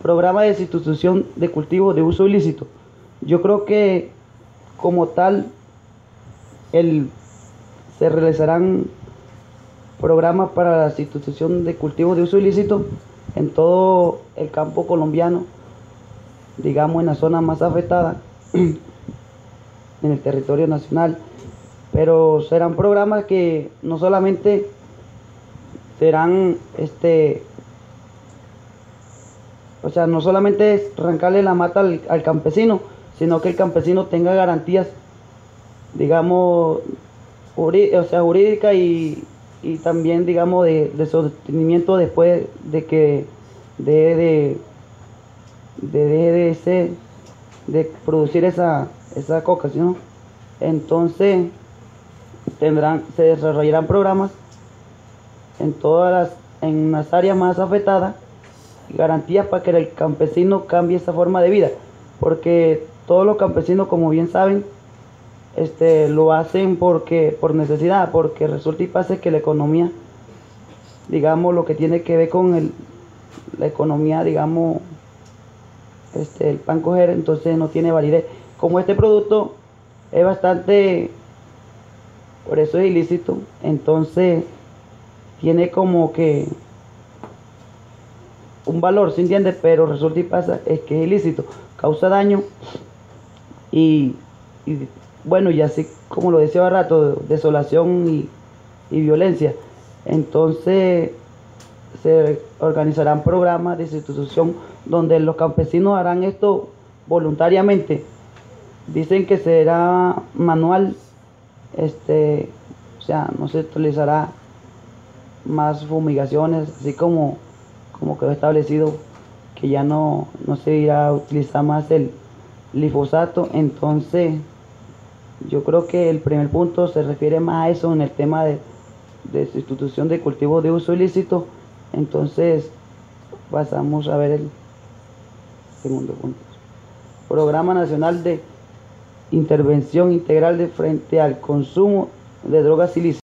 programa de sustitución de cultivo de uso ilícito. Yo creo que como tal se realizarán programas para la sustitución de cultivos de uso ilícito en todo el campo colombiano, digamos en la zona más afectada, en el territorio nacional, pero serán programas que no solamente serán no solamente es arrancarle la mata al campesino, sino que el campesino tenga garantías, digamos, jurídicas y también, digamos, de sostenimiento después de que deje de producir esa coca, ¿sí, no? Entonces se desarrollarán programas en las áreas más afectadas, garantías para que el campesino cambie esa forma de vida, porque todos los campesinos, como bien saben, lo hacen por necesidad, porque resulta y pasa que la economía, digamos, lo que tiene que ver con la economía, digamos, el pan coger, entonces no tiene validez. Como este producto es bastante, por eso es ilícito, entonces tiene como que un valor, ¿se entiende? Pero resulta y pasa es que es ilícito, causa daño y bueno, y así como lo decía hace rato, desolación y violencia. Entonces se organizarán programas de sustitución donde los campesinos harán esto voluntariamente. Dicen que será manual, o sea, no se utilizará más fumigaciones, así como quedó establecido que ya no se irá a utilizar más el glifosato. Entonces yo creo que el primer punto se refiere más a eso en el tema de sustitución de cultivos de uso ilícito. Entonces pasamos a ver el segundo punto. Programa Nacional de Intervención Integral de frente al consumo de drogas ilícitas.